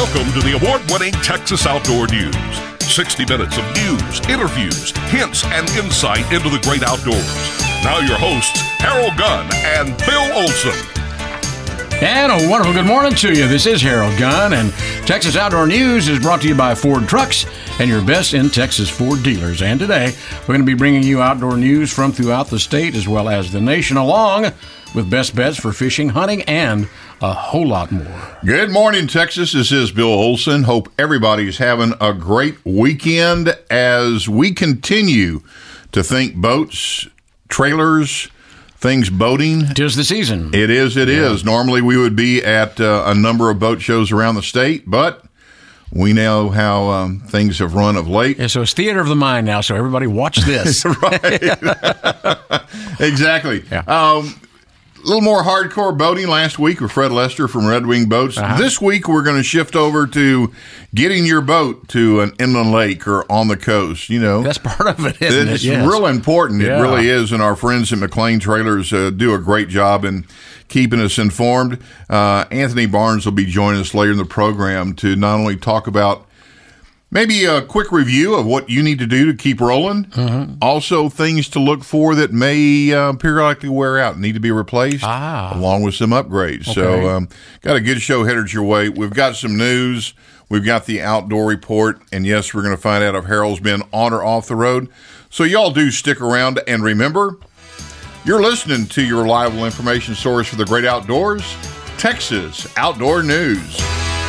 Welcome to the award-winning Texas Outdoor News. 60 minutes of news, interviews, hints, and insight into the great outdoors. Now your hosts, Harold Gunn and Bill Olson. And a wonderful good morning to you. This is Harold Gunn, and Texas Outdoor News is brought to you by Ford Trucks and your best in Texas Ford dealers. And today, we're going to be bringing you outdoor news from throughout the state as well as the nation, along with best bets for fishing, hunting, and a whole lot more. Good morning, Texas. This is Bill Olson. Hope everybody's having a great weekend as we continue to think boats, trailers, things boating. 'Tis the season. It is. Normally we would be at a number of boat shows around the state, but we know how things have run of late. Yeah, so it's theater of the mind now, so everybody watch this. Right. Exactly. Yeah. A little more hardcore boating last week with Fred Lester from Red Wing Boats. This week we're going to shift over to getting your boat to an inland lake or on the coast. You know, that's part of it, isn't it? It's real important. Yeah. It really is. And our friends at McLean Trailers do a great job in keeping us informed. Anthony Barnes will be joining us later in the program to not only talk about maybe a quick review of what you need to do to keep rolling. Also, things to look for that may periodically wear out and need to be replaced, along with some upgrades. Okay. So, got a good show headed your way. We've got some news. We've got the outdoor report. And, yes, we're going to find out if Harold's been on or off the road. So, y'all do stick around. And remember, you're listening to your reliable information source for the great outdoors, Texas Outdoor News.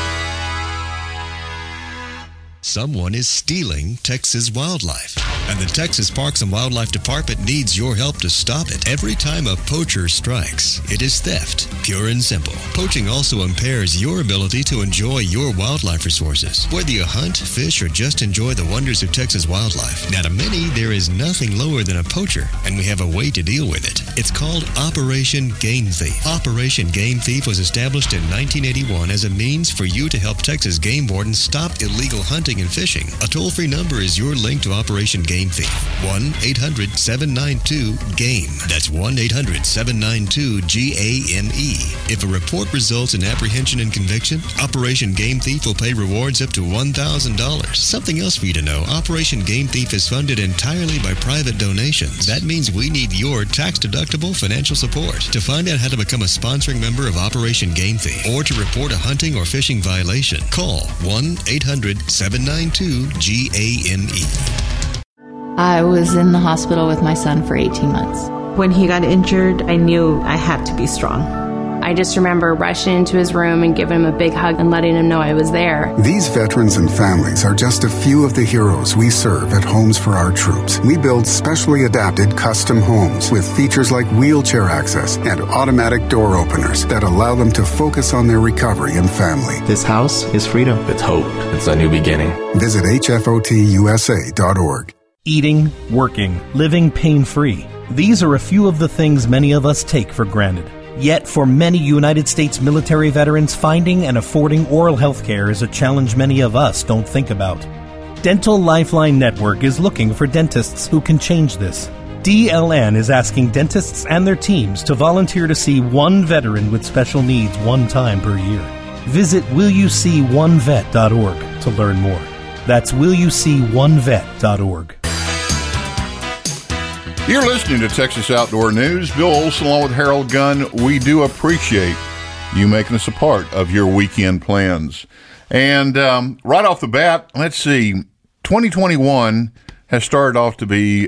Someone is stealing Texas wildlife, and the Texas Parks and Wildlife Department needs your help to stop it. Every time a poacher strikes, it is theft, pure and simple. Poaching also impairs your ability to enjoy your wildlife resources. Whether you hunt, fish, or just enjoy the wonders of Texas wildlife, now to many, there is nothing lower than a poacher, and we have a way to deal with it. It's called Operation Game Thief. Operation Game Thief was established in 1981 as a means for you to help Texas game wardens stop illegal hunting and fishing. A toll-free number is your link to Operation Game Thief. 1-800-792-GAME. That's 1-800-792-GAME. If a report results in apprehension and conviction, Operation Game Thief will pay rewards up to $1,000. Something else for you to know, Operation Game Thief is funded entirely by private donations. That means we need your tax-deductible financial support. To find out how to become a sponsoring member of Operation Game Thief or to report a hunting or fishing violation, call 1-800-792-GAME. I was in the hospital with my son for 18 months. When he got injured, I knew I had to be strong. I just remember rushing into his room and giving him a big hug and letting him know I was there. These veterans and families are just a few of the heroes we serve at Homes for Our Troops. We build specially adapted custom homes with features like wheelchair access and automatic door openers that allow them to focus on their recovery and family. This house is freedom. It's hope. It's a new beginning. Visit hfotusa.org. Eating, working, living pain-free. These are a few of the things many of us take for granted. Yet, for many United States military veterans, finding and affording oral health care is a challenge many of us don't think about. Dental Lifeline Network is looking for dentists who can change this. DLN is asking dentists and their teams to volunteer to see one veteran with special needs one time per year. Visit willyouseeonevet.org to learn more. That's willyouseeonevet.org. You're listening to Texas Outdoor News. Bill Olson along with Harold Gunn. We do appreciate you making us a part of your weekend plans. And right off the bat, let's see, 2021 has started off to be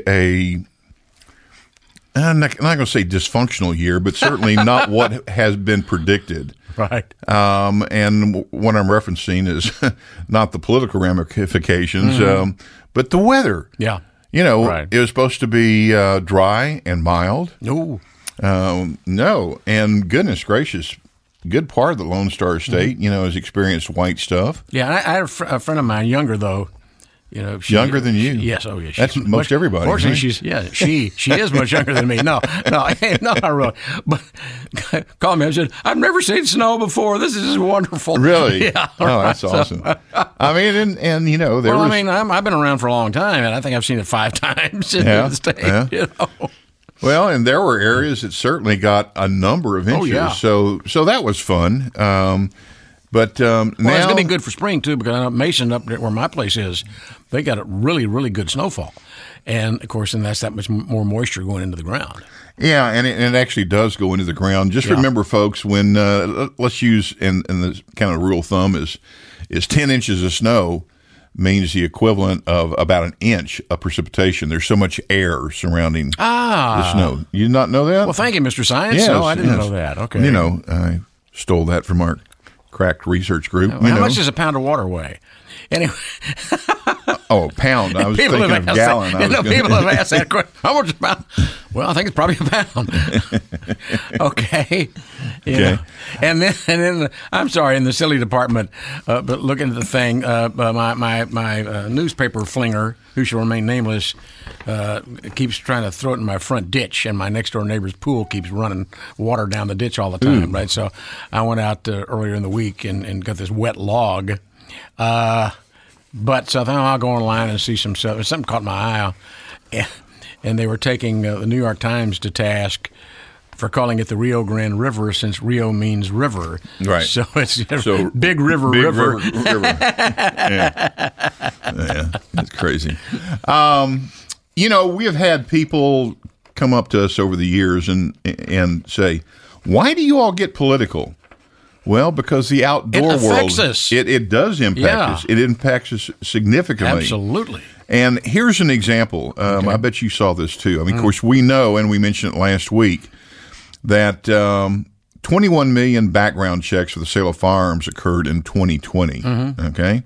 I'm not going to say dysfunctional year, but certainly not what has been predicted. Right. And what I'm referencing is not the political ramifications, but the weather. Yeah. You know, right. It was supposed to be dry and mild. No. No. And goodness gracious, good part of the Lone Star State, has experienced white stuff. Yeah, I had a friend of mine, younger though. Younger than you. Yes. Oh, yeah. That's most everybody. Fortunately, right? she is much younger than me. No, not really. But called me and said, "I've never seen snow before. This is wonderful." Really? Yeah. Oh, that's awesome. I mean, and there was. I mean, I've been around for a long time, and I think I've seen it 5 times in the state. Yeah. Well, and there were areas that certainly got a number of inches. Oh, yeah. So that was fun. But now it's going to be good for spring, too, because I know Mason, up there where my place is, they got a really, really good snowfall. And, of course, then that's that much more moisture going into the ground. Yeah, and it actually does go into the ground. Just remember, folks, when let's use, and the kind of rule of thumb is 10 inches of snow means the equivalent of about an inch of precipitation. There's so much air surrounding the snow. You did not know that? Well, thank you, Mr. Science. Yes, no, I didn't know that. Okay. I stole that from our cracked research group. How much does a pound of water weigh? Anyway. Oh, a pound. I was thinking of gallon. People have asked that question. How much is a pound? Well, I think it's probably a pound. Okay. Yeah. And then I'm sorry, in the silly department, but looking at the thing, my newspaper flinger, who shall remain nameless, keeps trying to throw it in my front ditch, and my next door neighbor's pool keeps running water down the ditch all the time, right? So I went out earlier in the week and got this wet log. But so I thought I'll go online and see some stuff. Something caught my eye, and they were taking the New York Times to task for calling it the Rio Grande River, since Rio means river. Right. So it's big river. Yeah, that's crazy. We have had people come up to us over the years and say, "Why do you all get political?" Well, because the outdoor world, affects us. It does impact us. It impacts us significantly. Absolutely. And here's an example. I bet you saw this too. I mean, of course, we know, and we mentioned it last week, that 21 million background checks for the sale of firearms occurred in 2020. Okay,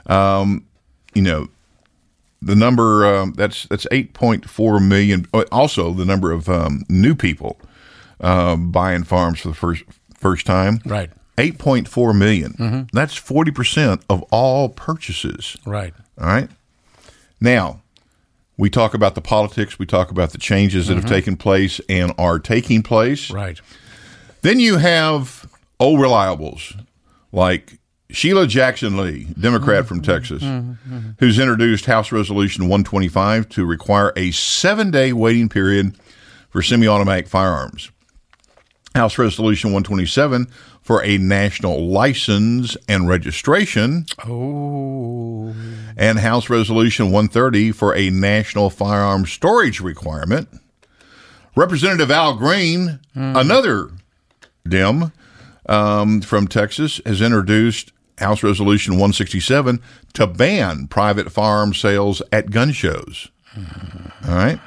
the number that's 8.4 million. Also, the number of new people buying firearms for the first time. Right. 8.4 million. That's 40% of all purchases. Right. All right. Now, we talk about the politics. We talk about the changes that have taken place and are taking place. Right. Then you have old reliables like Sheila Jackson Lee, Democrat from Texas, who's introduced House Resolution 125 to require a 7-day waiting period for semi-automatic firearms. House Resolution 127 for a national license and registration. Oh. And House Resolution 130 for a national firearm storage requirement. Representative Al Green, another Dem from Texas, has introduced House Resolution 167 to ban private firearm sales at gun shows. All right.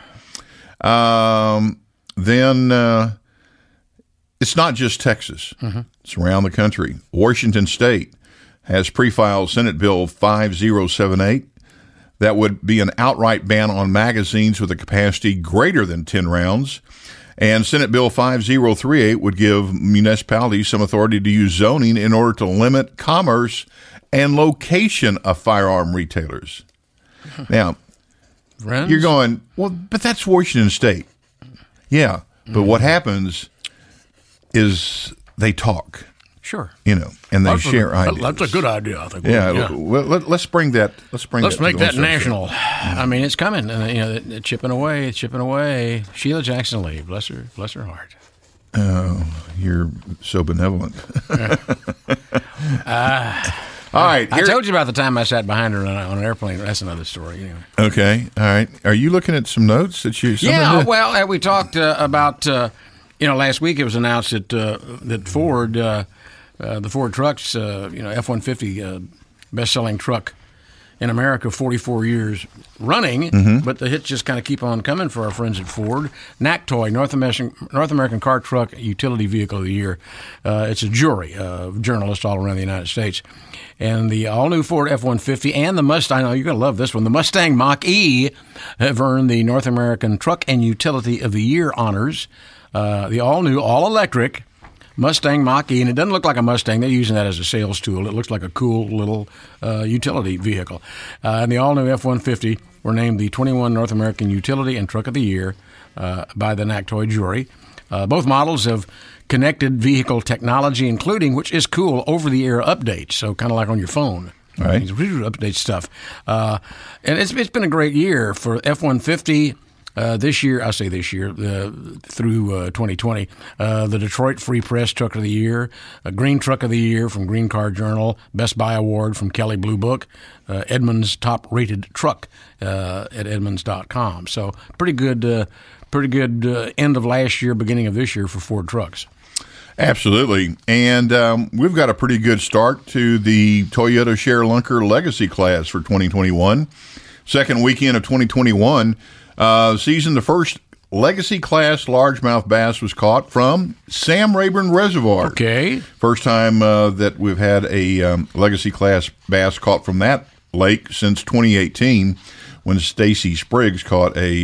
Then it's not just Texas. It's around the country. Washington State has pre-filed Senate Bill 5078 that would be an outright ban on magazines with a capacity greater than 10 rounds. And Senate Bill 5038 would give municipalities some authority to use zoning in order to limit commerce and location of firearm retailers. Now, Friends? You're going, well, but that's Washington State. Yeah, but what happens is they talk. Sure. And they share ideas. That's a good idea, I think. Yeah. Well, let's bring that. Let's make that national. I mean, it's coming. It's chipping away. It's chipping away. Sheila Jackson Lee, bless her heart. Oh, you're so benevolent. All right. I told you about the time I sat behind her on an airplane. That's another story. Anyway. Okay. All right. Are you looking at some notes that you? Yeah. Well, we talked about. Last week it was announced that Ford, the Ford trucks, F-150, best-selling truck in America, 44 years running. But the hits just kind of keep on coming for our friends at Ford. NACTOY, North American Car Truck Utility Vehicle of the Year. It's a jury of journalists all around the United States. And the all-new Ford F-150 and the Mustang, you're going to love this one, the Mustang Mach-E have earned the North American Truck and Utility of the Year honors. The all-new, all-electric Mustang Mach-E, and it doesn't look like a Mustang. They're using that as a sales tool. It looks like a cool little utility vehicle. And the all-new F-150 were named the 21 North American Utility and Truck of the Year by the NACTOY jury. Both models have connected vehicle technology, including, which is cool, over-the-air updates, so kind of like on your phone. Right. Update stuff. And it's been a great year for F-150. this year, through 2020, the Detroit Free Press Truck of the Year, Green Truck of the Year from Green Car Journal, Best Buy Award from Kelley Blue Book, Edmunds top-rated truck at Edmunds.com. So pretty good end of last year, beginning of this year for Ford trucks. Absolutely. And we've got a pretty good start to the Toyota ShareLunker Legacy Class for 2021. Second weekend of 2021 season, the first Legacy Class largemouth bass was caught from Sam Rayburn Reservoir. Okay. First time that we've had a Legacy Class bass caught from that lake since 2018, when Stacy Spriggs caught a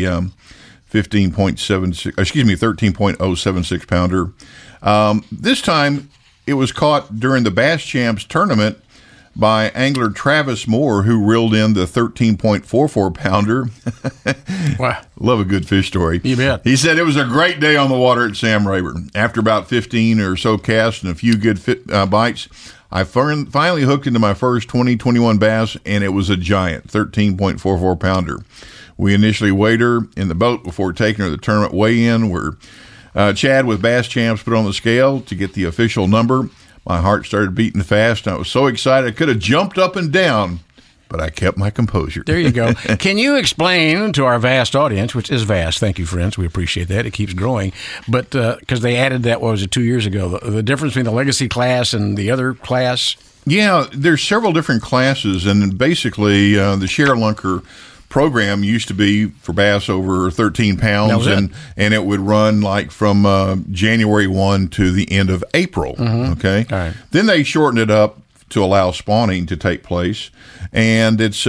13.076 pounder. This time it was caught during the Bass Champs tournament by angler Travis Moore, who reeled in the 13.44 pounder. Wow. Love a good fish story. You bet. He said it was a great day on the water at Sam Rayburn. After about 15 or so casts and a few good bites, I finally hooked into my first 2021 bass, and it was a giant 13.44 pounder. We initially weighed her in the boat before taking her to the tournament weigh-in, where Chad with Bass Champs put on the scale to get the official number. My heart started beating fast, and I was so excited I could have jumped up and down, but I kept my composure. There you go. Can you explain to our vast audience, which is vast, thank you, friends, we appreciate that, it keeps growing, but because they added that, 2 years ago, the difference between the Legacy class and the other class? Yeah, there's several different classes, and basically the ShareLunker program used to be for bass over 13 pounds, and it would run like from January 1 to the end of April. Mm-hmm. Okay. All right. Then they shortened it up to allow spawning to take place, and it's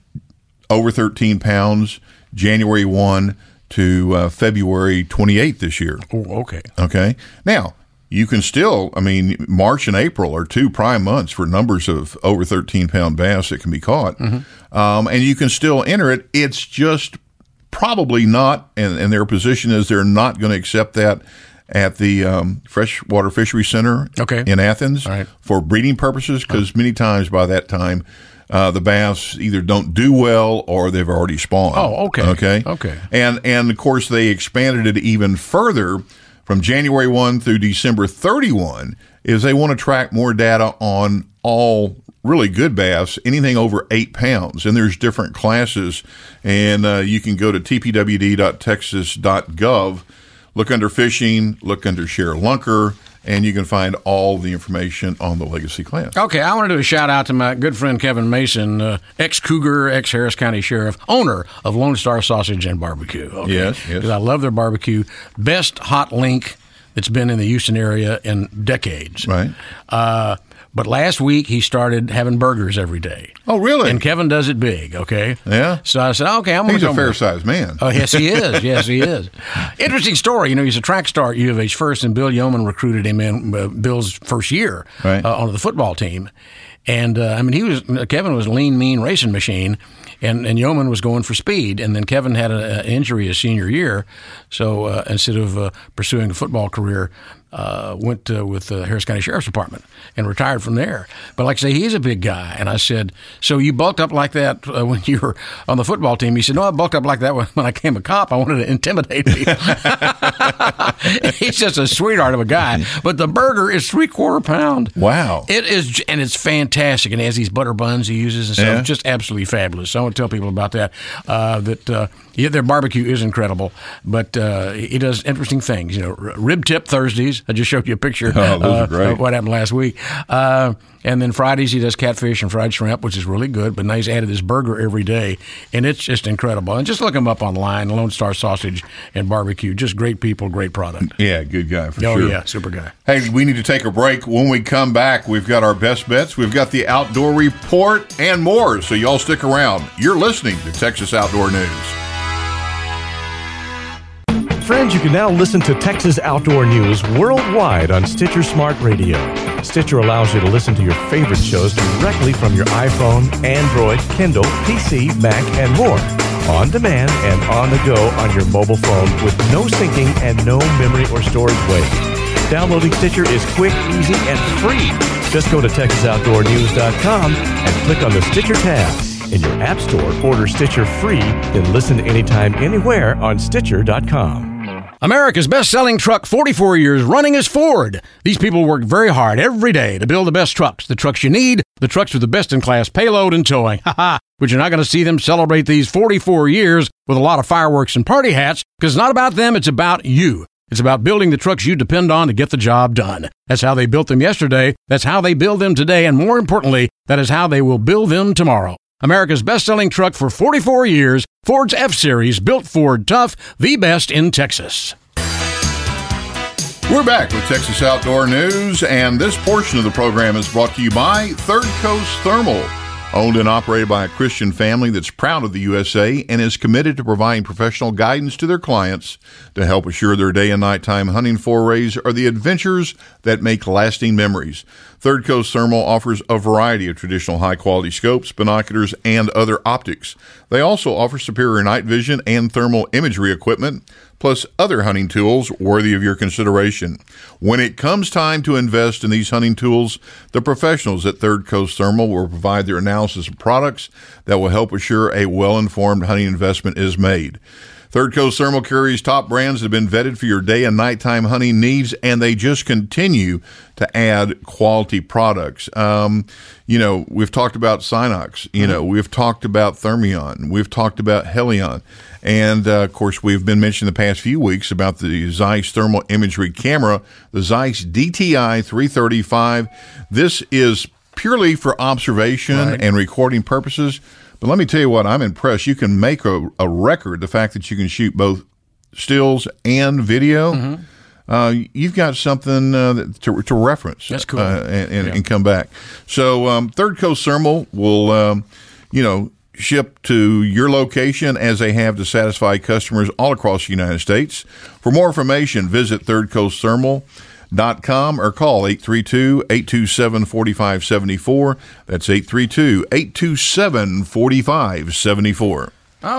over 13 pounds January 1 to February 28th this year. Oh, okay. Okay. Now, you can still, March and April are two prime months for numbers of over 13-pound bass that can be caught. Mm-hmm. And you can still enter it. It's just probably not, and their position is they're not going to accept that at the Freshwater Fishery Center in Athens for breeding purposes, because many times by that time, the bass either don't do well or they've already spawned. Oh, okay. Okay. And of course, they expanded it even further from January 1 through December 31, is they want to track more data on all really good bass, anything over 8 pounds. And there's different classes. And you can go to tpwd.texas.gov, look under fishing, look under ShareLunker, and you can find all the information on the Legacy class. Okay, I want to do a shout-out to my good friend Kevin Mason, ex-Cougar, ex-Harris County Sheriff, owner of Lone Star Sausage and Barbecue. Okay? Yes. Because I love their barbecue. Best hot link that's been in the Houston area in decades. Right. But last week, he started having burgers every day. Oh, really? And Kevin does it big, okay? Yeah. So I said, okay, I'm going to go. He's a fair-sized man. Oh, yes, he is. Yes, he is. Interesting story. He's a track star at U of H first, and Bill Yeoman recruited him in Bill's first year onto the football team. And, Kevin was a lean, mean racing machine, and Yeoman was going for speed. And then Kevin had an injury his senior year, so instead of pursuing a football career, went with the Harris County Sheriff's Department and retired from there. But like I say, he's a big guy. And I said, so you bulked up like that when you were on the football team? He said, no, I bulked up like that when I became a cop. I wanted to intimidate people. He's just a sweetheart of a guy. But the burger is 3/4 pound. Wow. It is, and it's fantastic. And he has these butter buns he uses and stuff. Yeah. Just absolutely fabulous. So I want to tell people about that, their barbecue is incredible. But he does interesting things. Rib tip Thursdays. I just showed you a picture of what happened last week. And then Fridays he does catfish and fried shrimp, which is really good. But now he's added this burger every day, and it's just incredible. And just look him up online, Lone Star Sausage and Barbecue. Just great people, great product. Yeah, good guy for sure. Oh, yeah, super guy. Hey, we need to take a break. When we come back, we've got our best bets. We've got the Outdoor Report and more. So y'all stick around. You're listening to Texas Outdoor News. Friends, you can now listen to Texas Outdoor News worldwide on Stitcher Smart Radio. Stitcher allows you to listen to your favorite shows directly from your iPhone, Android, Kindle, PC, Mac, and more. On demand and on the go on your mobile phone with no syncing and no memory or storage waste. Downloading Stitcher is quick, easy, and free. Just go to TexasOutdoorNews.com and click on the Stitcher tab. in your app store, order Stitcher free, then listen anytime, anywhere on Stitcher.com. America's best-selling truck 44 years running is Ford. These people work very hard every day to build the best trucks, the trucks you need, the trucks with the best-in-class payload and towing. Ha-ha! But you're not going to see them celebrate these 44 years with a lot of fireworks and party hats, because it's not about them, it's about you. It's about building the trucks you depend on to get the job done. That's how they built them yesterday, that's how they build them today, and more importantly, that is how they will build them tomorrow. America's best-selling truck for 44 years, Ford's F-Series, built Ford tough, the best in Texas. We're back with Texas Outdoor News, and this portion of the program is brought to you by Third Coast Thermal, owned and operated by a Christian family that's proud of the USA and is committed to providing professional guidance to their clients to help assure their day and nighttime hunting forays are the adventures that make lasting memories. Third Coast Thermal offers a variety of traditional high-quality scopes, binoculars, and other optics. They also offer superior night vision and thermal imagery equipment, plus other hunting tools worthy of your consideration. When it comes time to invest in these hunting tools, the professionals at Third Coast Thermal will provide their analysis of products that will help assure a well-informed hunting investment is made. Third Coast Thermal carries top brands that have been vetted for your day and nighttime hunting needs, and they just continue to add quality products. We've talked about Sinox. We've talked about Thermion. We've talked about Helion. And, of course, we've been mentioning the past few weeks about the Zeiss thermal imagery camera, the Zeiss DTI 335. This is purely for observation and recording purposes. But let me tell you what, I'm impressed. You can make a record, the fact that you can shoot both stills and video. Mm-hmm. You've got something to reference. That's cool. And come back. So Third Coast Thermal will, ship to your location as they have to satisfy customers all across the United States. For more information, visit thirdcoastthermal.com or call 832-827-4574. That's 832-827-4574.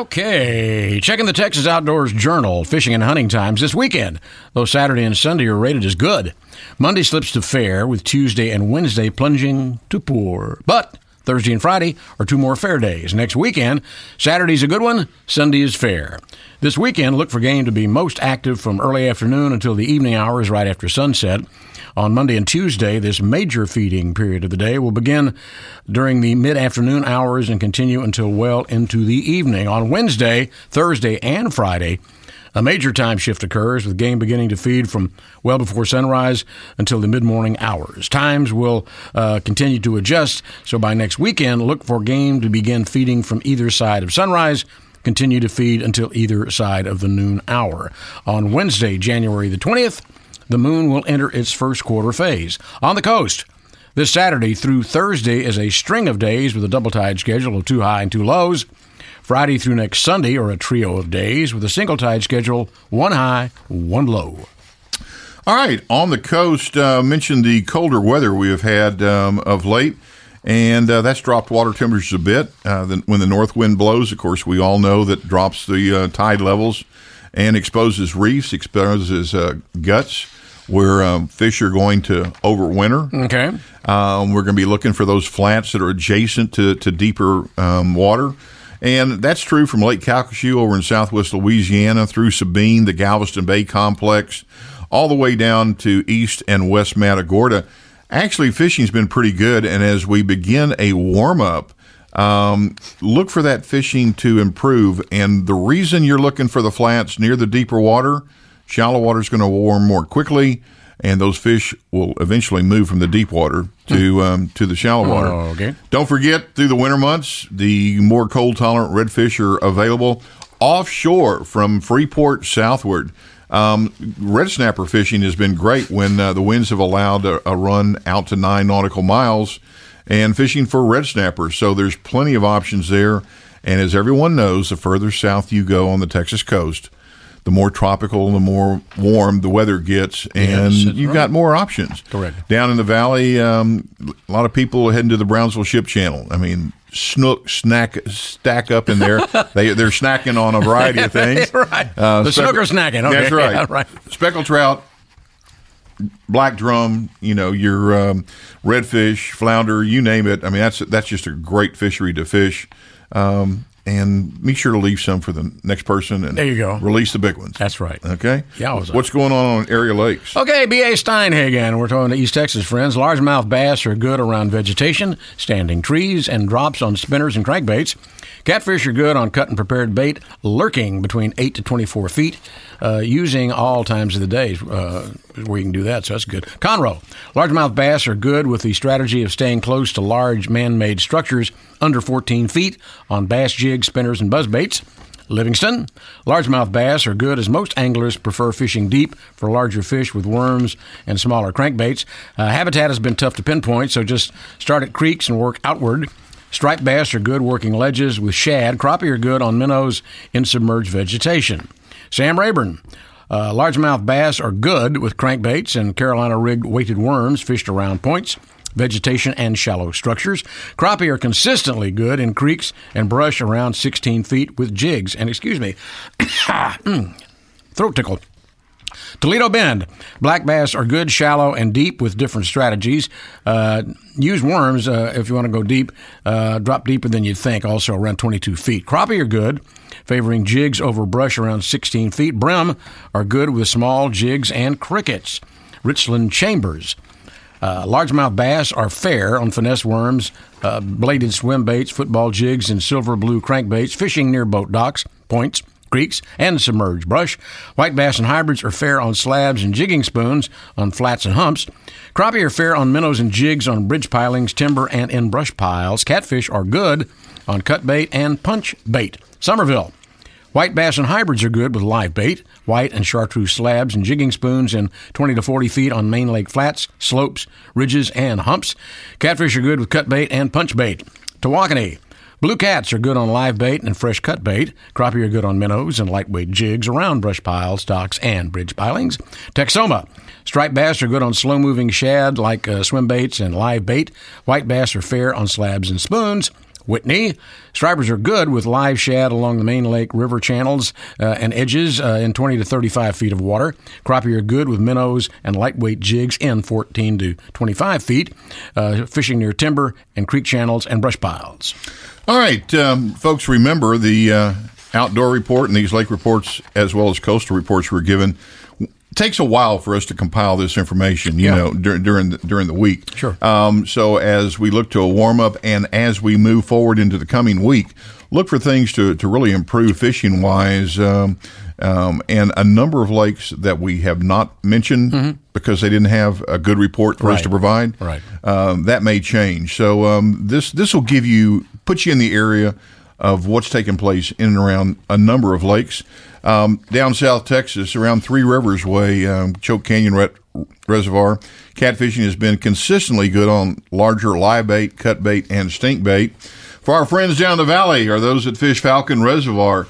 Okay, checking the Texas Outdoors Journal, fishing and hunting times this weekend. Though Saturday and Sunday are rated as good. Monday slips to fair, with Tuesday and Wednesday plunging to poor. But Thursday and Friday are two more fair days. Next weekend, Saturday's a good one, Sunday is fair. This weekend, look for game to be most active from early afternoon until the evening hours right after sunset. On Monday and Tuesday, this major feeding period of the day will begin during the mid-afternoon hours and continue until well into the evening. On Wednesday, Thursday, and Friday, a major time shift occurs, with game beginning to feed from well before sunrise until the mid-morning hours. Times will continue to adjust, so by next weekend, look for game to begin feeding from either side of sunrise, continue to feed until either side of the noon hour. On Wednesday, January the 20th, the moon will enter its first quarter phase. On the coast, this Saturday through Thursday is a string of days with a double tide schedule of 2 high and 2 lows. Friday through next Sunday are a trio of days with a single tide schedule, 1 high, 1 low. All right, on the coast, mentioned the colder weather we have had of late, and that's dropped water temperatures a bit. When the north wind blows, of course, we all know that drops the tide levels and exposes reefs, exposes guts, where fish are going to overwinter. Okay. We're going to be looking for those flats that are adjacent to deeper water. And that's true from Lake Calcasieu over in southwest Louisiana through Sabine, the Galveston Bay Complex, all the way down to east and west Matagorda. Actually, fishing's been pretty good, and as we begin a warm-up, look for that fishing to improve. And the reason you're looking for the flats near the deeper water, shallow water is going to warm more quickly, and those fish will eventually move from the deep water to the shallow water. Oh, okay. Don't forget, through the winter months, the more cold-tolerant redfish are available offshore from Freeport southward. Red snapper fishing has been great when the winds have allowed a run out to 9 nautical miles and fishing for red snapper. So there's plenty of options there. And as everyone knows, the further south you go on the Texas coast, the more tropical, the more warm the weather gets, and you've got more options. Correct. Down in the valley, a lot of people are heading to the Brownsville Ship Channel. I mean, snook, stack up in there. They're snacking on a variety of things. Right. The snook are snacking. Okay. That's right. Yeah, right. Speckled trout, black drum, your redfish, flounder, you name it. I mean, that's just a great fishery to fish. And make sure to leave some for the next person. And there you go. Release the big ones. That's right. Okay? Yeah. What's going on area lakes? Okay, B.A. Steinhagen. We're talking to East Texas friends. Largemouth bass are good around vegetation, standing trees, and drops on spinners and crankbaits. Catfish are good on cut and prepared bait, lurking between 8 to 24 feet, using all times of the day where you can do that, so that's good. Conroe. Largemouth bass are good with the strategy of staying close to large man-made structures under 14 feet on bass jigs, spinners, and buzzbaits. Livingston. Largemouth bass are good as most anglers prefer fishing deep for larger fish with worms and smaller crankbaits. Habitat has been tough to pinpoint, so just start at creeks and work outward. Striped bass are good working ledges with shad. Crappie are good on minnows in submerged vegetation. Sam Rayburn. Largemouth bass are good with crankbaits and Carolina-rigged weighted worms fished around points, vegetation, and shallow structures. Crappie are consistently good in creeks and brush around 16 feet with jigs. And throat tickle. Toledo Bend. Black bass are good, shallow, and deep with different strategies. Use worms if you want to go deep. Drop deeper than you'd think, also around 22 feet. Crappie are good, favoring jigs over brush around 16 feet. Brim are good with small jigs and crickets. Richland Chambers. Largemouth bass are fair on finesse worms, bladed swim baits, football jigs, and silver blue crankbaits, fishing near boat docks, points, creeks, and submerged brush. White bass and hybrids are fair on slabs and jigging spoons on flats and humps. Crappie are fair on minnows and jigs on bridge pilings, timber, and in brush piles. Catfish are good on cut bait and punch bait. Somerville. White bass and hybrids are good with live bait, white and chartreuse slabs and jigging spoons in 20 to 40 feet on main lake flats, slopes, ridges, and humps. Catfish are good with cut bait and punch bait. Tawakoni. Blue cats are good on live bait and fresh cut bait. Crappie are good on minnows and lightweight jigs around brush piles, docks, and bridge pilings. Texoma. Striped bass are good on slow-moving shad like swim baits and live bait. White bass are fair on slabs and spoons. Whitney. Stripers are good with live shad along the main lake river channels and edges in 20 to 35 feet of water. Crappie are good with minnows and lightweight jigs in 14 to 25 feet, fishing near timber and creek channels and brush piles. All right, folks, remember the outdoor report and these lake reports as well as coastal reports were given. It takes a while for us to compile this information, you know, during the week. Sure. So as we look to a warm-up and as we move forward into the coming week, look for things to really improve fishing-wise and a number of lakes that we have not mentioned because they didn't have a good report for us to provide. Right. That may change. So this will put you in the area of what's taking place in and around a number of lakes. Down South Texas, around Three Rivers Way, Choke Canyon Reservoir, catfishing has been consistently good on larger live bait, cut bait, and stink bait. For our friends down the valley, are those that fish Falcon Reservoir.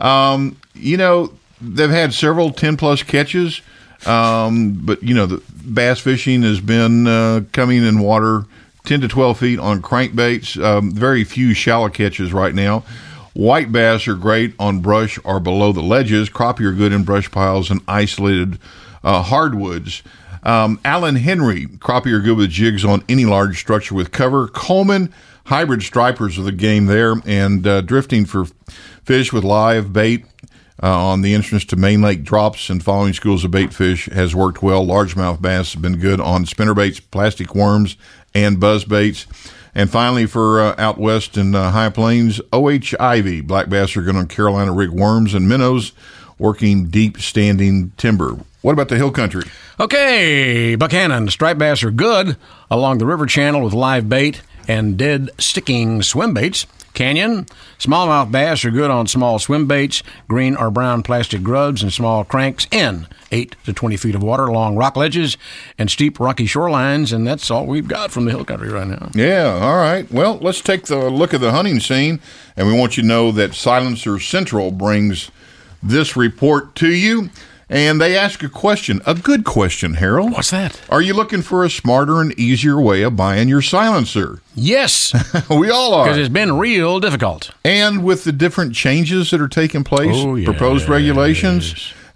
They've had several 10-plus catches, but, the bass fishing has been coming in water 10 to 12 feet on crankbaits. Very few shallow catches right now. White bass are great on brush or below the ledges. Crappie are good in brush piles and isolated hardwoods. Allen Henry, crappie are good with jigs on any large structure with cover. Coleman, hybrid stripers are the game there, and drifting for fish with live bait on the entrance to Main Lake drops and following schools of bait fish has worked well. Largemouth bass have been good on spinnerbaits, plastic worms, and buzz baits. And finally, for out west in High Plains, O.H. Ivy, black bass are good on Carolina rig worms and minnows, working deep standing timber. What about the hill country? Okay, Buchanan, striped bass are good along the river channel with live bait and dead sticking swim baits. Canyon, smallmouth bass are good on small swim baits, green or brown plastic grubs, and small cranks in 8 to 20 feet of water along rock ledges and steep rocky shorelines, and that's all we've got from the hill country right now. Yeah, all right. Well, let's take the look at the hunting scene, and we want you to know that Silencer Central brings this report to you. And they ask a question, a good question, Harold. What's that? Are you looking for a smarter and easier way of buying your silencer? Yes. We all are. Because it's been real difficult. And with the different changes that are taking place, proposed regulations,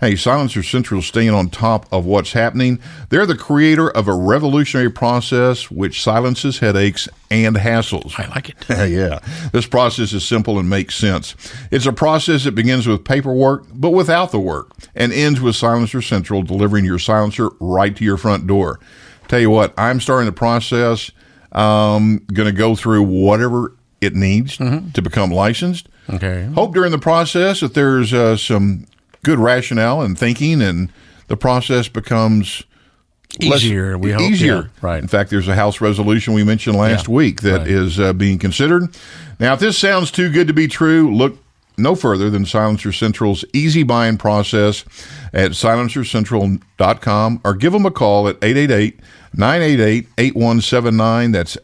Hey, Silencer Central is staying on top of what's happening. They're the creator of a revolutionary process which silences headaches and hassles. I like it. Yeah. This process is simple and makes sense. It's a process that begins with paperwork, but without the work, and ends with Silencer Central delivering your silencer right to your front door. Tell you what, I'm starting the process. Going to go through whatever it needs to become licensed. Okay. Hope during the process that there's some good rationale and thinking, and the process becomes easier. We hope easier. Yeah, right. In fact, there's a House resolution we mentioned last week that is being considered. Now, if this sounds too good to be true, look no further than Silencer Central's easy buying process at silencercentral.com, or give them a call at 888-988-8179. That's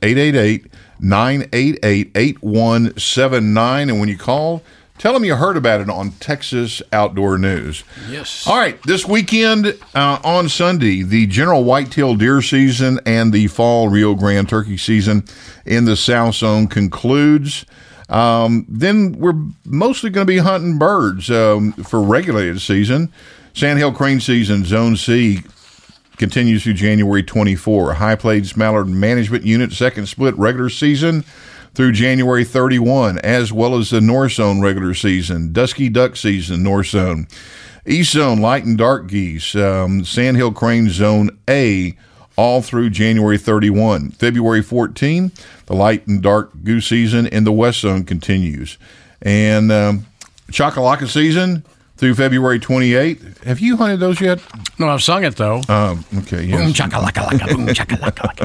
888-988-8179. And when you call, tell them you heard about it on Texas Outdoor News. Yes. All right. This weekend on Sunday, the general whitetail deer season and the fall Rio Grande turkey season in the South Zone concludes. Then we're mostly going to be hunting birds for regulated season. Sandhill crane season, Zone C, continues through January 24. High Plains Mallard Management Unit second split regular season through January 31, as well as the North Zone regular season, Dusky Duck season, North Zone, East Zone light and dark geese, Sandhill Crane Zone A, all through January 31. February 14, the light and dark goose season in the West Zone continues. And Chakalaka season through February 28. Have you hunted those yet? No, I've sung it, though. Okay, yes. Boom, chakalaka, boom, chakalaka.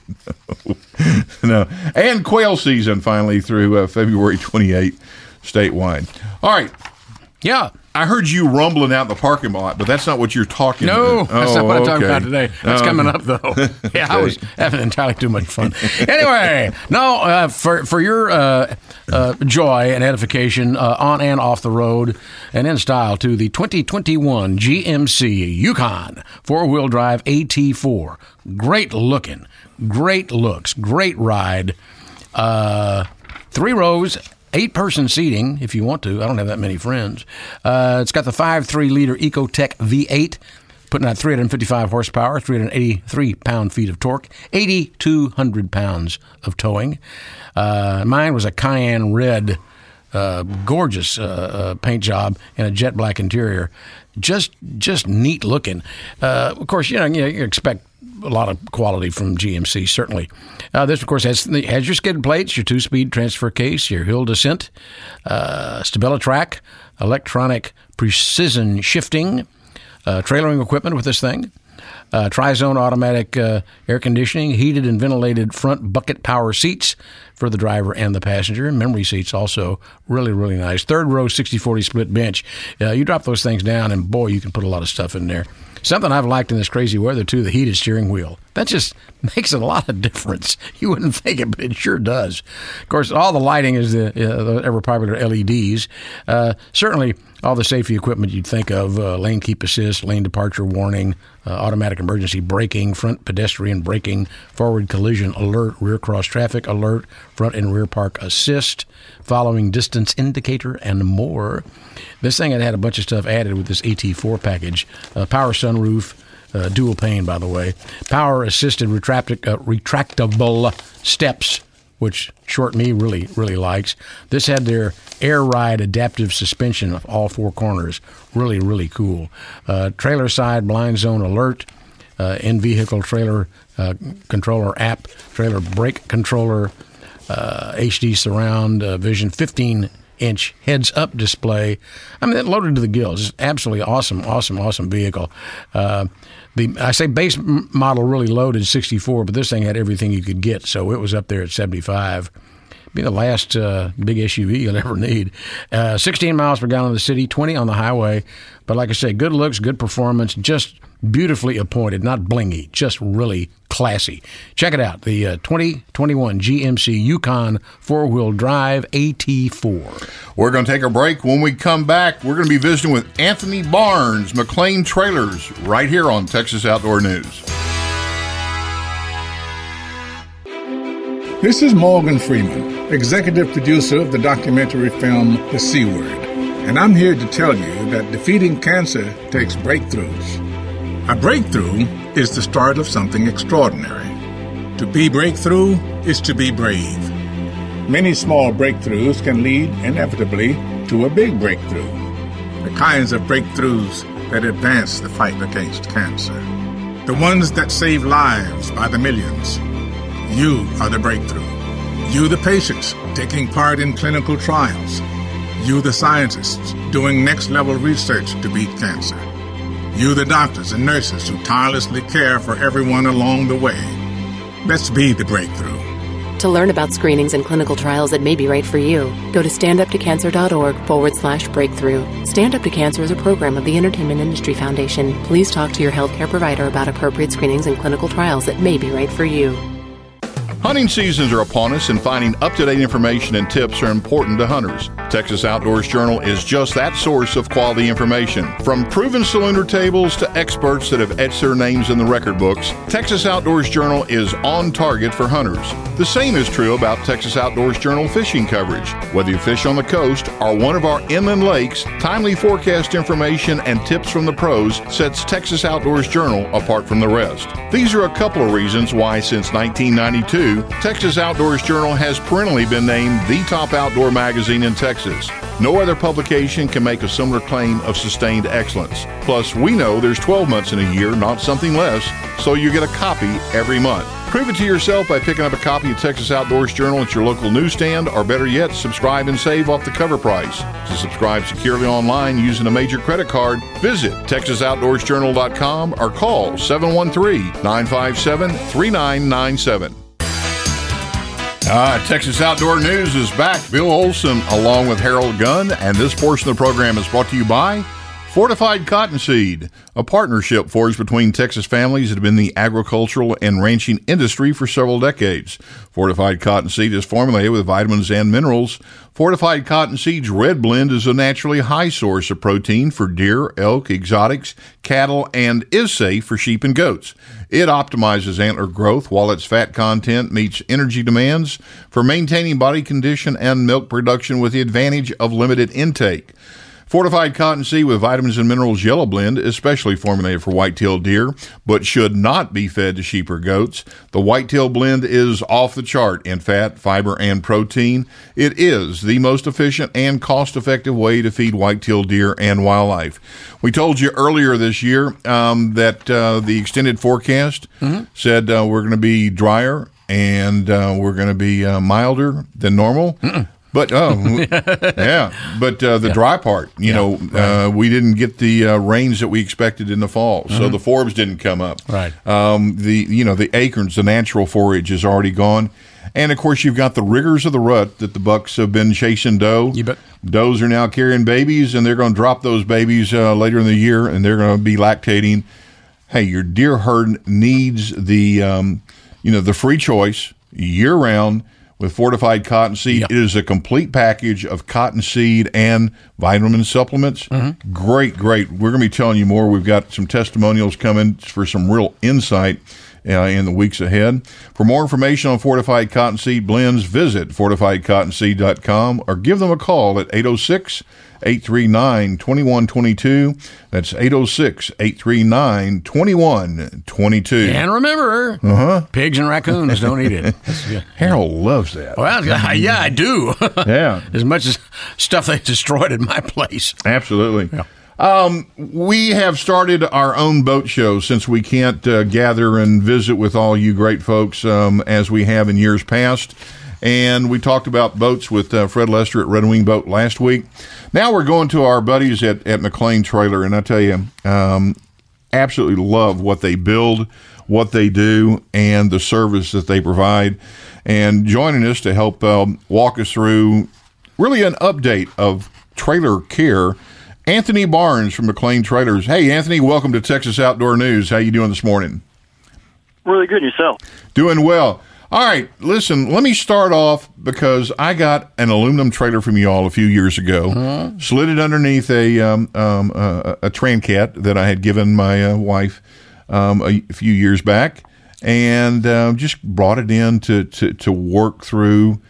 No. And quail season finally through February 28 statewide. All right. Yeah. I heard you rumbling out in the parking lot, but that's not what you're talking about. No, that's not what I'm talking about today. That's coming up, though. Yeah, I was having entirely too much fun. Anyway, no, for your joy and edification on and off the road and in style, to the 2021 GMC Yukon four-wheel drive AT4. Great looking, great looks, great ride. 3 rows. 8-person seating, if you want to. I don't have that many friends. It's got the 5.3-liter Ecotec V8, putting out 355 horsepower, 383 pound-feet of torque, 8,200 pounds of towing. Mine was a cayenne red, gorgeous paint job and a jet black interior. Just neat looking. Of course, you expect a lot of quality from GMC, certainly. This, of course, has your skid plates, your 2-speed transfer case, your hill descent, StabiliTrak, electronic precision shifting, trailering equipment with this thing, tri-zone automatic air conditioning, heated and ventilated front bucket power seats for the driver and the passenger, memory seats also really, really nice. 3rd row 60/40 split bench. You drop those things down, and boy, you can put a lot of stuff in there. Something I've liked in this crazy weather, too, the heated steering wheel. That just makes a lot of difference. You wouldn't think it, but it sure does. Of course, all the lighting is the ever-popular LEDs. Certainly, all the safety equipment you'd think of, lane keep assist, lane departure warning, automatic emergency braking, front pedestrian braking, forward collision alert, rear cross traffic alert, front and rear park assist, following distance indicator, and more. This thing had a bunch of stuff added with this AT4 package. Power sunroof, dual pane, by the way. Power assisted retractable steps, which Short Me really, really likes. This had their Air Ride adaptive suspension of all 4 corners. Really, really cool. Trailer side blind zone alert, in-vehicle trailer controller app, trailer brake controller, HD surround vision, 15-inch heads-up display. I mean, that loaded to the gills. It's absolutely awesome vehicle. I say base model really loaded 64, but this thing had everything you could get, so it was up there at 75. Be the last big SUV you'll ever need. 16 miles per gallon in the city, 20 on the highway. But like I say, good looks, good performance, just beautifully appointed, not blingy, just really classy. Check it out, the 2021 GMC Yukon four-wheel drive AT4. We're going to take a break. When we come back, we're going to be visiting with Anthony Barnes, McLean Trailers, right here on Texas Outdoor News. This is Morgan Freeman, executive producer of the documentary film The C Word. and I'm here to tell you that defeating cancer takes breakthroughs. A breakthrough is the start of something extraordinary. To be breakthrough is to be brave. Many small breakthroughs can lead inevitably to a big breakthrough. The kinds of breakthroughs that advance the fight against cancer. The ones that save lives by the millions. You are the breakthrough. You, the patients, taking part in clinical trials. You, the scientists, doing next-level research to beat cancer. You, the doctors and nurses who tirelessly care for everyone along the way. Let's be the breakthrough. To learn about screenings and clinical trials that may be right for you, go to standuptocancer.org/breakthrough. Stand Up to Cancer is a program of the Entertainment Industry Foundation. Please talk to your healthcare provider about appropriate screenings and clinical trials that may be right for you. Hunting seasons are upon us, and finding up-to-date information and tips are important to hunters. Texas Outdoors Journal is just that source of quality information. From proven salooner tables to experts that have etched their names in the record books, Texas Outdoors Journal is on target for hunters. The same is true about Texas Outdoors Journal fishing coverage. Whether you fish on the coast or one of our inland lakes, timely forecast information and tips from the pros sets Texas Outdoors Journal apart from the rest. These are a couple of reasons why since 1992, Texas Outdoors Journal has perennially been named the top outdoor magazine in Texas. No other publication can make a similar claim of sustained excellence. Plus, we know there's 12 months in a year, not something less, so you get a copy every month. Prove it to yourself by picking up a copy of Texas Outdoors Journal at your local newsstand, or better yet, subscribe and save off the cover price. To subscribe securely online using a major credit card, visit TexasOutdoorsJournal.com or call 713-957-3997. Texas Outdoor News is back. Bill Olson along with Harold Gunn, and this portion of the program is brought to you by Fortified Cottonseed, a partnership forged between Texas families that have been in the agricultural and ranching industry for several decades. Fortified Cottonseed is formulated with vitamins and minerals. Fortified Cottonseed's red blend is a naturally high source of protein for deer, elk, exotics, cattle, and is safe for sheep and goats. It optimizes antler growth while its fat content meets energy demands for maintaining body condition and milk production with the advantage of limited intake. Fortified Cottonseed with vitamins and minerals yellow blend is specially formulated for whitetail deer, but should not be fed to sheep or goats. The whitetail blend is off the chart in fat, fiber, and protein. It is the most efficient and cost-effective way to feed whitetail deer and wildlife. We told you earlier this year that the extended forecast said we're going to be drier and we're going to be milder than normal. But the dry part, we didn't get the rains that we expected in the fall, so the forbs didn't come up. Right. The acorns, the natural forage is already gone, and of course you've got the rigors of the rut that the bucks have been chasing doe. You bet. Does are now carrying babies, and they're going to drop those babies later in the year, and they're going to be lactating. Hey, your deer herd needs the the free choice year round. With Fortified Cottonseed, It is a complete package of cottonseed and vitamin supplements. Great. We're going to be telling you more. We've got some testimonials coming for some real insight in the weeks ahead. For more information on Fortified Cottonseed blends, visit FortifiedCottonseed.com or give them a call at 806-839-2122. That's 806-839-2122. And remember, pigs and raccoons don't eat it. Harold loves that. Well, yeah, I do. Yeah. As much as stuff they destroyed at my place. Absolutely. Yeah. We have started our own boat show since we can't gather and visit with all you great folks as we have in years past. And we talked about boats with Fred Lester at Red Wing Boat last week. Now we're going to our buddies at McLean Trailer, and I tell you, absolutely love what they build, what they do, and the service that they provide. And joining us to help walk us through really an update of trailer care, Anthony Barnes from McLean Trailers. Hey, Anthony, welcome to Texas Outdoor News. How you doing this morning? Really good. Yourself? Doing well. All right, listen, let me start off because I got an aluminum trailer from you all a few years ago, slid it underneath a Trancat that I had given my wife a few years back, and just brought it in to work through.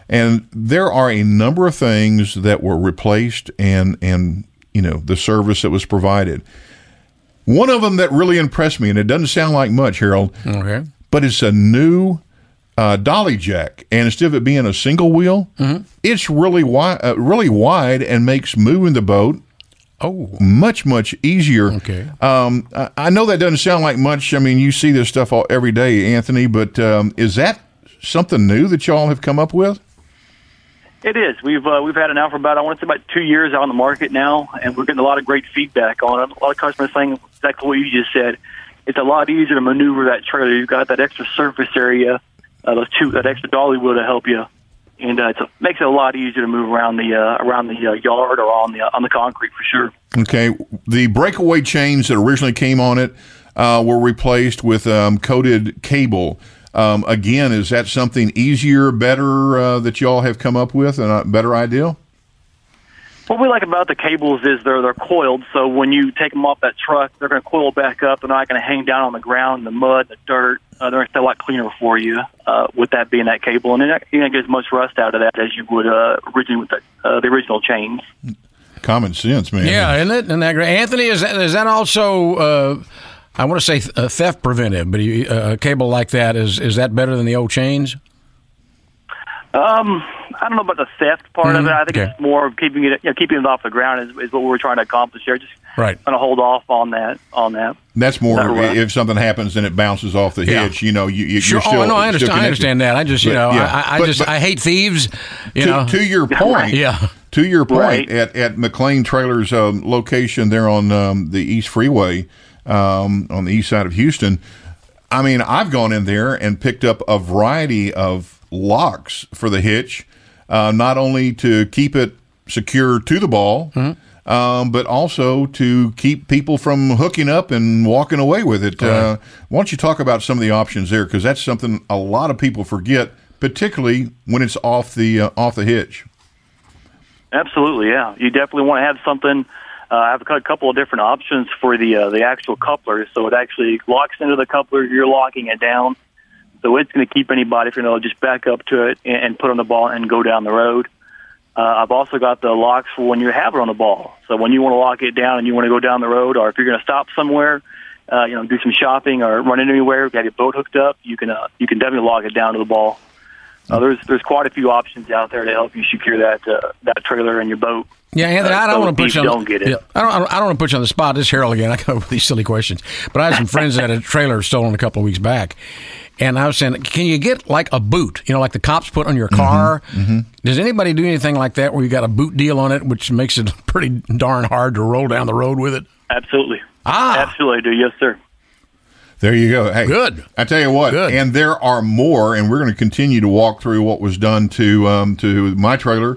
And there are a number of things that were replaced and the service that was provided. One of them that really impressed me, and it doesn't sound like much, Harold, but it's a new dolly jack. And instead of it being a single wheel, it's really wide and makes moving the boat much, much easier. Okay. I know that doesn't sound like much. I mean, you see this stuff every day, Anthony, but is that something new that y'all have come up with? It is. We've had it now for about 2 years out on the market now, and we're getting a lot of great feedback on it. A lot of customers saying exactly what you just said. It's a lot easier to maneuver that trailer. You've got that extra surface area, that extra dolly wheel to help you, and it makes it a lot easier to move around the yard or on the concrete for sure. Okay, the breakaway chains that originally came on it were replaced with coated cable. Again, is that something easier, better that y'all have come up with, and a better idea? What we like about the cables is they're coiled, so when you take them off that truck, they're going to coil back up. They're not going to hang down on the ground, the mud, the dirt. They're going to stay a lot cleaner for you with that being that cable, and you're not going to get as much rust out of that as you would originally with the original chains. Common sense, man. Yeah, isn't that great? Anthony, is that also... I want to say theft preventive, but a cable like that, is that better than the old chains? I don't know about the theft part of it. I think it's more of keeping it off the ground is what we're trying to accomplish here. Just kind of hold off on that. That's more if something happens and it bounces off the hitch. You sure. Still, I understand that. I just I hate thieves. To your point. To your point, at McLean Trailers location there on the East Freeway. On the east side of Houston, I mean, I've gone in there and picked up a variety of locks for the hitch, not only to keep it secure to the ball, but also to keep people from hooking up and walking away with it. Why don't you talk about some of the options there? Because that's something a lot of people forget, particularly when it's off the hitch. Absolutely, yeah. You definitely want to have something. I have a couple of different options for the actual coupler. So it actually locks into the coupler. You're locking it down. So it's going to keep anybody from just back up to it and put on the ball and go down the road. I've also got the locks for when you have it on the ball. So when you want to lock it down and you want to go down the road, or if you're going to stop somewhere, do some shopping or run in anywhere, have your boat hooked up, you can definitely lock it down to the ball. There's quite a few options out there to help you secure that trailer and your boat. Yeah, Anthony, I don't want to put you on. Don't get it. Yeah, I don't want to put you on the spot. This is Harold again. I come up with these silly questions, but I had some friends that had a trailer stolen a couple of weeks back, and I was saying, can you get like a boot? Like the cops put on your car. Does anybody do anything like that where you got a boot deal on it, which makes it pretty darn hard to roll down the road with it? Absolutely. Absolutely, I do. Yes, sir. There you go. Hey, good. I tell you what, and there are more, and we're going to continue to walk through what was done to my trailer,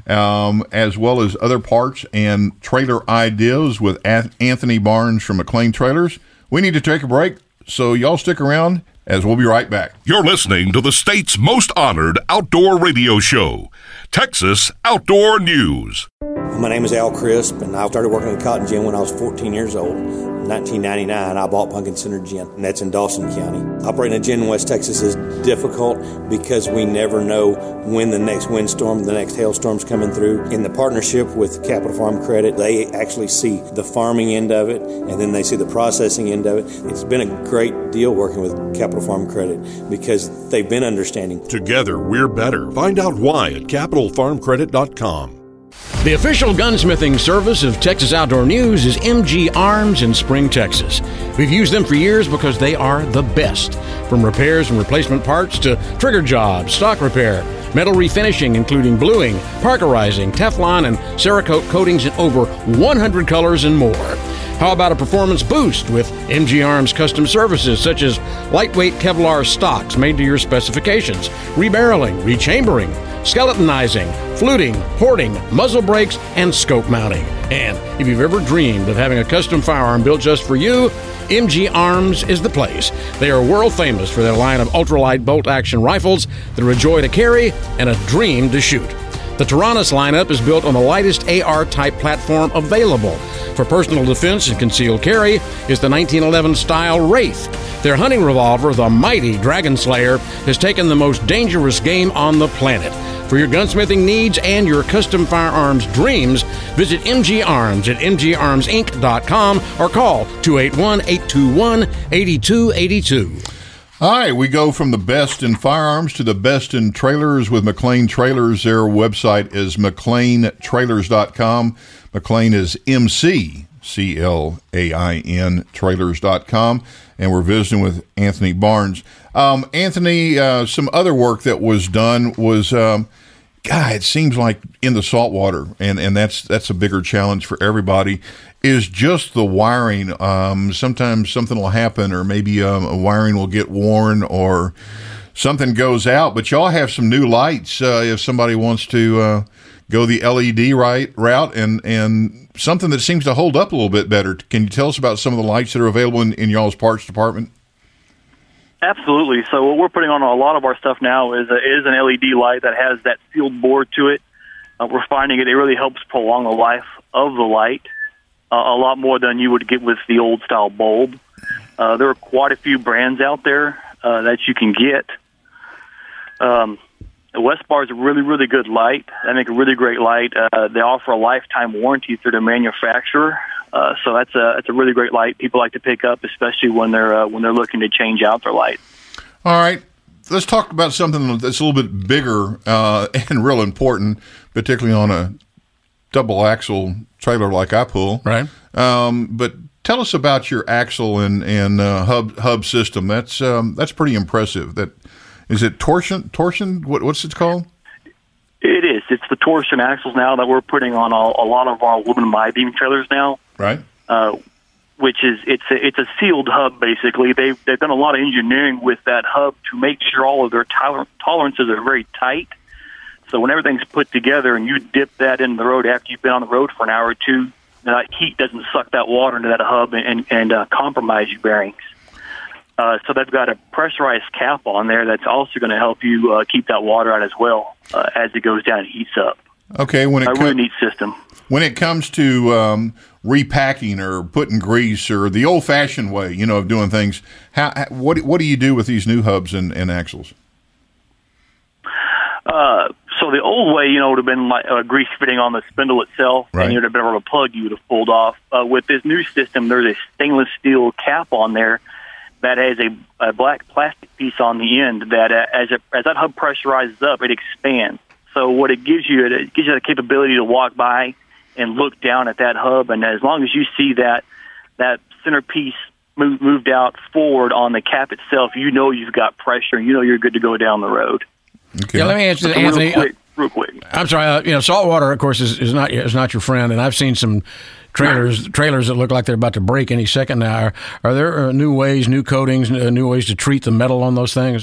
as well as other parts and trailer ideas with Anthony Barnes from McLean Trailers. We need to take a break, so y'all stick around as we'll be right back. You're listening to the state's most honored outdoor radio show, Texas Outdoor News. My name is Al Crisp, and I started working at the Cotton Gin when I was 14 years old. In 1999, I bought Pumpkin Center Gin, and that's in Dawson County. Operating a gin in West Texas is difficult because we never know when the next windstorm, the next hailstorm's coming through. In the partnership with Capital Farm Credit, they actually see the farming end of it, and then they see the processing end of it. It's been a great deal working with Capital Farm Credit because they've been understanding. Together, we're better. Find out why at CapitalFarmCredit.com. The official gunsmithing service of Texas Outdoor News is MG Arms in Spring, Texas. We've used them for years because they are the best. From repairs and replacement parts to trigger jobs, stock repair, metal refinishing including bluing, parkerizing, Teflon, and Cerakote coatings in over 100 colors and more. How about a performance boost with MG Arms custom services such as lightweight Kevlar stocks made to your specifications, rebarreling, rechambering, skeletonizing, fluting, porting, muzzle brakes, and scope mounting. And if you've ever dreamed of having a custom firearm built just for you, MG Arms is the place. They are world famous for their line of ultralight bolt-action rifles that are a joy to carry and a dream to shoot. The Tyrannus lineup is built on the lightest AR-type platform available. For personal defense and concealed carry is the 1911 style Wraith. Their hunting revolver, the mighty Dragon Slayer, has taken the most dangerous game on the planet. For your gunsmithing needs and your custom firearms dreams, visit MG Arms at mgarmsinc.com or call 281-821-8282. All right, we go from the best in firearms to the best in trailers with McLean Trailers. Their website is McLeanTrailers.com. McLean is McClain trailers.com, and we're visiting with Anthony Barnes. Anthony, some other work that was done was, it seems like in the saltwater, and that's a bigger challenge for everybody, is just the wiring. Sometimes something will happen, or maybe a wiring will get worn, or something goes out. But y'all have some new lights if somebody wants to go the LED route, and something that seems to hold up a little bit better. Can you tell us about some of the lights that are available in y'all's parts department? Absolutely. So what we're putting on a lot of our stuff now is an LED light that has that sealed board to it. We're finding it really helps prolong the life of the light a lot more than you would get with the old style bulb. There are quite a few brands out there that you can get. Westbar is a really, really good light. They make a really great light. They offer a lifetime warranty through the manufacturer. So that's a really great light people like to pick up, especially when they're looking to change out their light. All right, let's talk about something that's a little bit bigger and real important, particularly on a double axle trailer like I pull. Right. But tell us about your axle and hub system. That's pretty impressive. Is it torsion? What's it called? It is. It's the torsion axles now that we're putting on a lot of our aluminum I-beam trailers now. Right. Which is it's a sealed hub basically. They've done a lot of engineering with that hub to make sure all of their tolerances are very tight. So when everything's put together and you dip that in the road after you've been on the road for an hour or two, that heat doesn't suck that water into that hub and compromise your bearings. So they've got a pressurized cap on there that's also going to help you keep that water out as well as it goes down and heats up. Okay, a really neat system. When it comes to repacking or putting grease or the old-fashioned way, of doing things, what do you do with these new hubs and axles? So the old way, would have been like grease fitting on the spindle itself, right, and you'd have been able to plug you would have pulled off. With this new system, there's a stainless steel cap on there that has a black plastic piece on the end that as that hub pressurizes up, it expands. So what it gives you the capability to walk by and look down at that hub, and as long as you see that centerpiece moved out forward on the cap itself, you've got pressure, and you're good to go down the road. Okay. Yeah, let me answer that, Anthony. Real quick. I'm sorry. Saltwater, of course, is not your friend, and I've seen some trailers that look like they're about to break any second now. Are there new ways, new coatings, new ways to treat the metal on those things?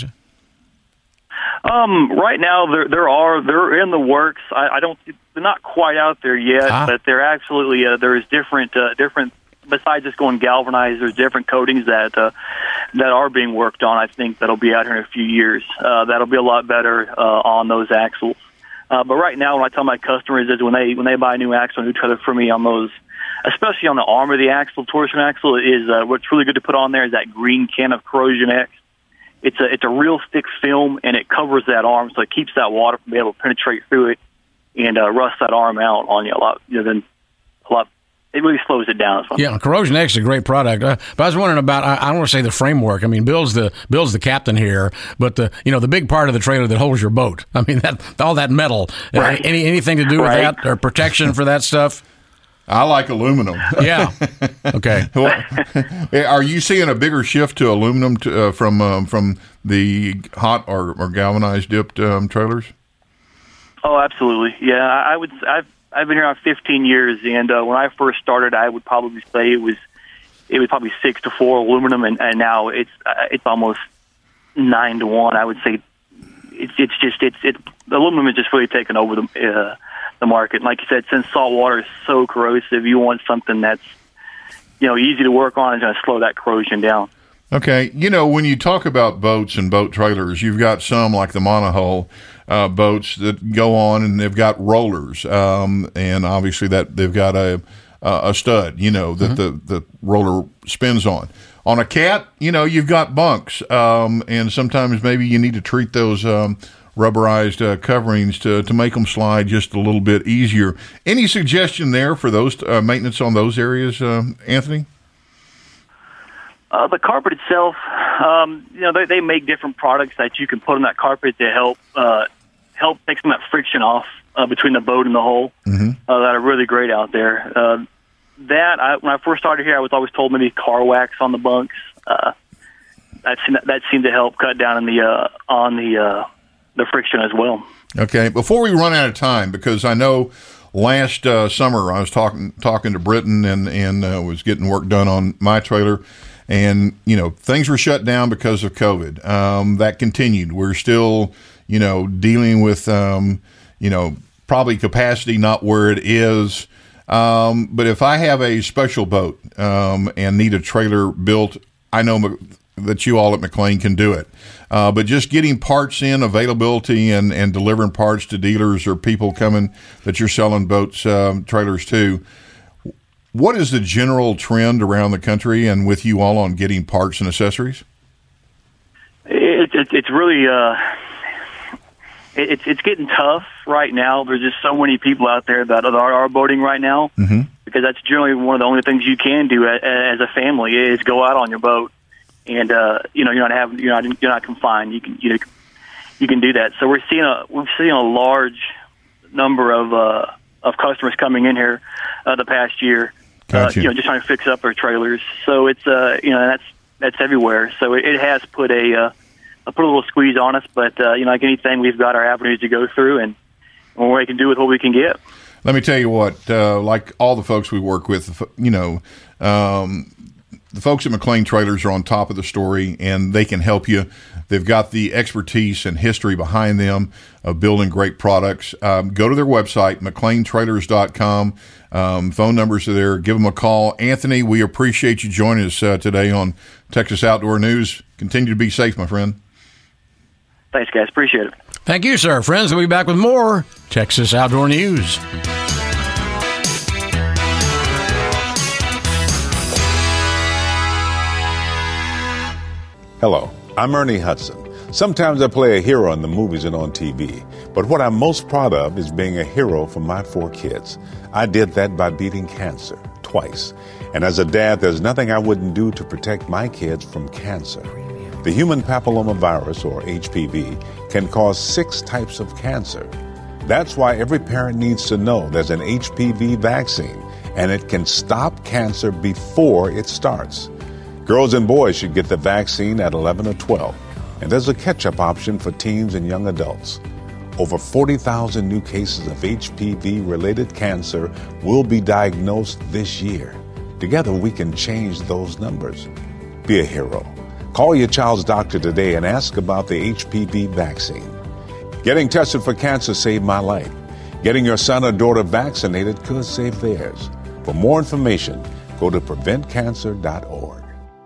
Right now, they're in the works. They're not quite out there yet, but they're absolutely there's different. Besides just going galvanized, there's different coatings that are being worked on. I think that'll be out here in a few years. That'll be a lot better on those axles. But right now, when I tell my customers is when they buy a new axle, a new trailer for me on those, especially on the arm of the axle, torsion axle, is what's really good to put on there is that green can of Corrosion X. It's a real thick film, and it covers that arm, so it keeps that water from being able to penetrate through it and rust that arm out on you a lot. It really slows it down. Yeah, Corrosion X is a great product. But I was wondering about, I don't want to say the framework. I mean, Bill's the captain here, but the big part of the trailer that holds your boat. I mean, all that metal. Right. Anything to do with that or protection for that stuff? I like aluminum. Yeah. Okay. Are you seeing a bigger shift to aluminum from the hot or galvanized dipped trailers? Oh, absolutely. Yeah, I've been here on 15 years, and when I first started, I would probably say it was probably 6-4 aluminum, and now it's almost 9-1. I would say it's aluminum has just really taken over the market. And like you said, since salt water is so corrosive, you want something that's easy to work on and going to slow that corrosion down. Okay, when you talk about boats and boat trailers, you've got some like the monohull boats that go on and they've got rollers, and obviously that they've got a stud, that the roller spins on. On a cat, you've got bunks, and sometimes maybe you need to treat those rubberized coverings to make them slide just a little bit easier. Any suggestion there for those maintenance on those areas, Anthony? The carpet itself, they make different products that you can put on that carpet to help take some of that friction off between the boat and the hull. That are really great out there. When I first started here, I was always told maybe car wax on the bunks. That seemed to help cut down on the friction as well. Okay, before we run out of time, because I know last summer I was talking to Britton and was getting work done on my trailer, and things were shut down because of COVID. That continued. We're still dealing with probably capacity not where it is. But if I have a special boat and need a trailer built, I know that you all at McLean can do it. But just getting parts in, availability, and delivering parts to dealers or people coming that you're selling boats, trailers to, what is the general trend around the country and with you all on getting parts and accessories? It's really it's getting tough right now. There's just so many people out there that are boating right now, because that's generally one of the only things you can do as a family is go out on your boat, and you're not confined. You can do that. So we've seen a large number of customers coming in here the past year, Gotcha. Just trying to fix up their trailers. So it's that's everywhere. So it has put a little squeeze on us, but like anything, we've got our avenues to go through, and what we can do with what we can get. Let me tell you what, like all the folks we work with, the folks at McLean Trailers are on top of the story, and they can help you. They've got the expertise and history behind them of building great products. Go to their website, McLeanTrailers.com. Phone numbers are there. Give them a call. Anthony, we appreciate you joining us today on Texas Outdoor News. Continue to be safe, my friend. Thanks, guys. Appreciate it. Thank you, sir. Friends, we'll be back with more Texas Outdoor News. Hello, I'm Ernie Hudson. Sometimes I play a hero in the movies and on TV, but what I'm most proud of is being a hero for my 4 kids. I did that by beating cancer twice. And as a dad, there's nothing I wouldn't do to protect my kids from cancer. The human papillomavirus, or HPV, can cause 6 types of cancer. That's why every parent needs to know there's an HPV vaccine, and it can stop cancer before it starts. Girls and boys should get the vaccine at 11 or 12, and there's a catch-up option for teens and young adults. Over 40,000 new cases of HPV-related cancer will be diagnosed this year. Together, we can change those numbers. Be a hero. Call your child's doctor today and ask about the HPV vaccine. Getting tested for cancer saved my life. Getting your son or daughter vaccinated could save theirs. For more information, go to preventcancer.org.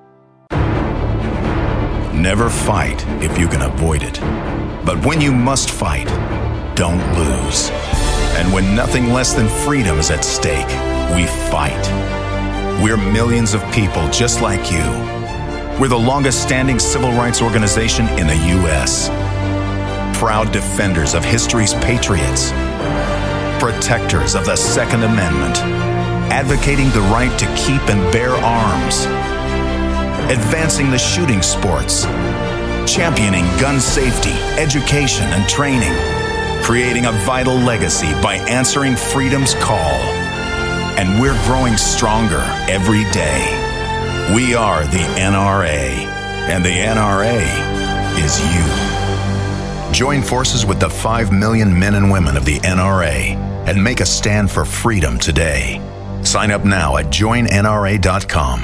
Never fight if you can avoid it. But when you must fight, don't lose. And when nothing less than freedom is at stake, we fight. We're millions of people just like you. We're the longest-standing civil rights organization in the U.S. Proud defenders of history's patriots. Protectors of the Second Amendment. Advocating the right to keep and bear arms. Advancing the shooting sports, championing gun safety, education, and training, creating a vital legacy by answering freedom's call. And we're growing stronger every day. We are the NRA, and the NRA is you. Join forces with the 5 million men and women of the NRA and make a stand for freedom today. Sign up now at joinnra.com.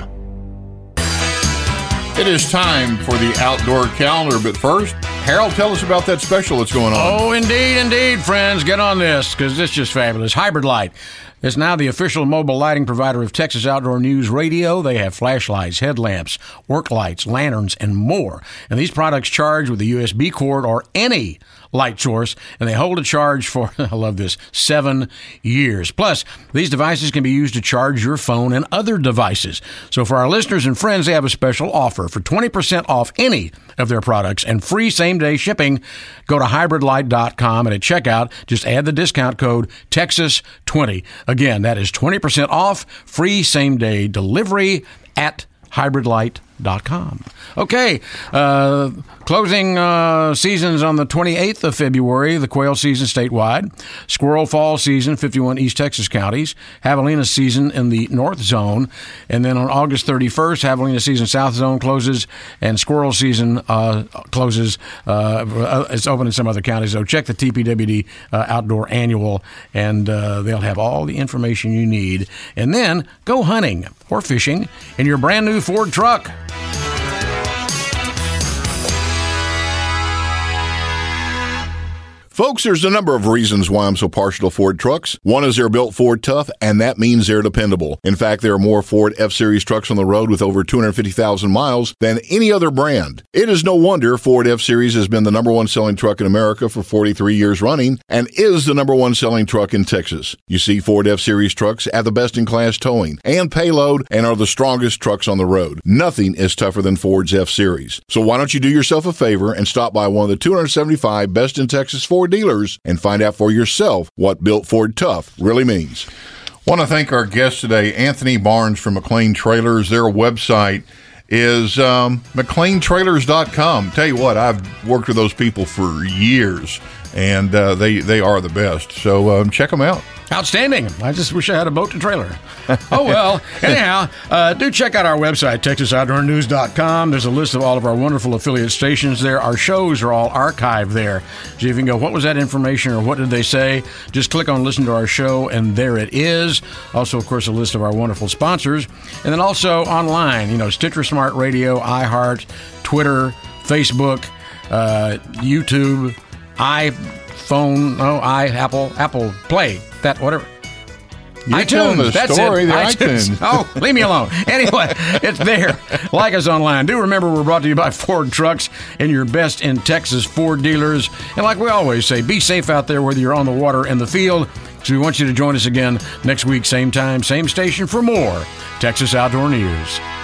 It is time for the outdoor calendar, but first, Harold, tell us about that special that's going on. Oh, indeed, friends. Get on this, because it's just fabulous. Hybrid Light. It's now the official mobile lighting provider of Texas Outdoor News Radio. They have flashlights, headlamps, work lights, lanterns, and more. And these products charge with a USB cord or any light source, and they hold a charge for, I love this, 7 years. Plus, these devices can be used to charge your phone and other devices. So for our listeners and friends, they have a special offer for 20% off any of their products and free same-day shipping. Go to hybridlight.com, and at checkout, just add the discount code Texas20. Again, that is 20% off, free same-day delivery at hybridlight.com. Okay, closing seasons on the 28th of February, the quail season statewide, squirrel fall season, 51 East Texas counties, javelina season in the North Zone, and then on August 31st, javelina season South Zone closes, and squirrel season closes. It's open in some other counties, so check the TPWD Outdoor Annual, and they'll have all the information you need. And then go hunting or fishing in your brand new Ford truck. Folks, there's a number of reasons why I'm so partial to Ford trucks. One is they're built Ford tough, and that means they're dependable. In fact, there are more Ford F-Series trucks on the road with over 250,000 miles than any other brand. It is no wonder Ford F-Series has been the number one selling truck in America for 43 years running and is the number one selling truck in Texas. You see, Ford F-Series trucks have the best-in-class towing and payload and are the strongest trucks on the road. Nothing is tougher than Ford's F-Series. So why don't you do yourself a favor and stop by one of the 275 best in Texas Ford dealers and find out for yourself what built Ford tough really means. Want to thank our guest today, Anthony Barnes from McLean Trailers. Their website is McLeanTrailers.com. Tell you what, I've worked with those people for years, and they are the best. So check them out. Outstanding. I just wish I had a boat and trailer. Oh, well. Anyhow, do check out our website, TexasOutdoorNews.com. There's a list of all of our wonderful affiliate stations there. Our shows are all archived there. So if you can go, what was that information or what did they say? Just click on listen to our show, and there it is. Also, of course, a list of our wonderful sponsors. And then also online, Stitcher Smart Radio, iHeart, Twitter, Facebook, YouTube, Apple Play, that whatever. You're iTunes, that's story, it. iTunes. Oh, leave me alone. Anyway, it's there. Like us online. Do remember we're brought to you by Ford Trucks and your best in Texas Ford dealers. And like we always say, be safe out there whether you're on the water and the field. So we want you to join us again next week, same time, same station for more Texas Outdoor News.